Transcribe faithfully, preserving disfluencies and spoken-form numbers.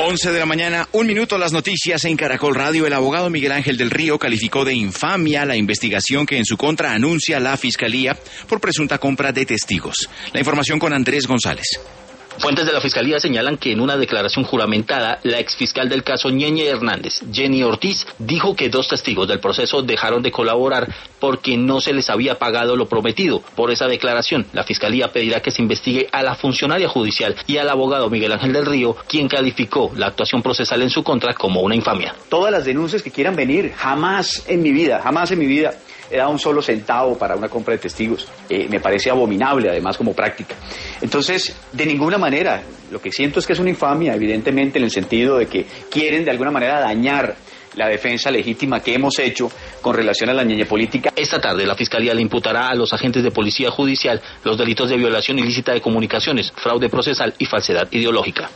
once de la mañana, un minuto, las noticias en Caracol Radio. El abogado Miguel Ángel del Río calificó de infamia la investigación que en su contra anuncia la Fiscalía por presunta compra de testigos. La información con Andrés González. Fuentes de la Fiscalía señalan que en una declaración juramentada, la exfiscal del caso Ñeñe Hernández, Jenny Ortiz, dijo que dos testigos del proceso dejaron de colaborar porque no se les había pagado lo prometido. Por esa declaración, la Fiscalía pedirá que se investigue a la funcionaria judicial y al abogado Miguel Ángel del Río, quien calificó la actuación procesal en su contra como una infamia. Todas las denuncias que quieran venir, jamás en mi vida, jamás en mi vida he dado un solo centavo para una compra de testigos. Eh, me parece abominable, además, como práctica. Entonces, de ninguna manera, lo que siento es que es una infamia, evidentemente, en el sentido de que quieren de alguna manera dañar la defensa legítima que hemos hecho con relación a la ñeñe política. Esta tarde la Fiscalía le imputará a los agentes de Policía Judicial los delitos de violación ilícita de comunicaciones, fraude procesal y falsedad ideológica.